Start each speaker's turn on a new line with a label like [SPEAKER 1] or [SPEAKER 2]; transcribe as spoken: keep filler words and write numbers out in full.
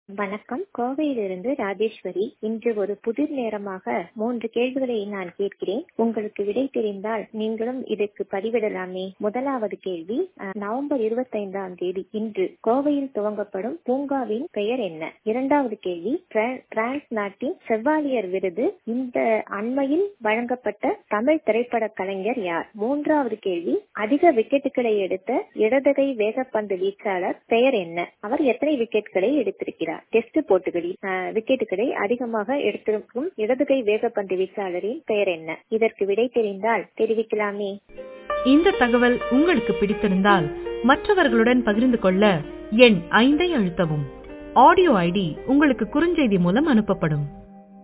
[SPEAKER 1] வணக்கம். கோவையிலிருந்து ராஜேஸ்வரி. இன்று ஒரு புதிர் நேரமாக மூன்று கேள்விகளை நான் கேட்கிறேன். உங்களுக்கு விடை தெரிந்தால் நீங்களும் இதற்கு பதிவிடலாமே. முதலாவது கேள்வி, நவம்பர் இருபத்தி ஐந்தாம் தேதி இன்று கோவையில் துவங்கப்படும் பூங்காவின் பெயர் என்ன? இரண்டாவது கேள்வி, பிரான்ஸ் நாட்டின் செவாலியர் விருது இந்த அண்மையில் வழங்கப்பட்ட தமிழ் திரைப்பட கலைஞர் யார்? மூன்றாவது கேள்வி, அதிக விக்கெட்டுகளை எடுத்த இடதுகை வேகப்பந்து வீச்சாளர் பெயர் என்ன? அவர் எத்தனை விக்கெட்டுகளை எடுத்திருக்கிறார்? டெஸ்ட் போட்டிகளில் விக்கெட்டுகளை அதிகமாக எடுத்திருக்கும் இடதுகை வேகப்பந்து வீச்சாளரின் பெயர் என்ன? இதற்கு விடை தெரிந்தால் தெரிவிக்கலாமே.
[SPEAKER 2] இந்த தகவல் உங்களுக்கு பிடித்திருந்தால் மற்றவர்களுடன் பகிர்ந்து கொள்ள எண் ஐந்தை அழுத்தவும். ஆடியோ ஐடி உங்களுக்கு குறுஞ்செய்தி மூலம் அனுப்பப்படும்.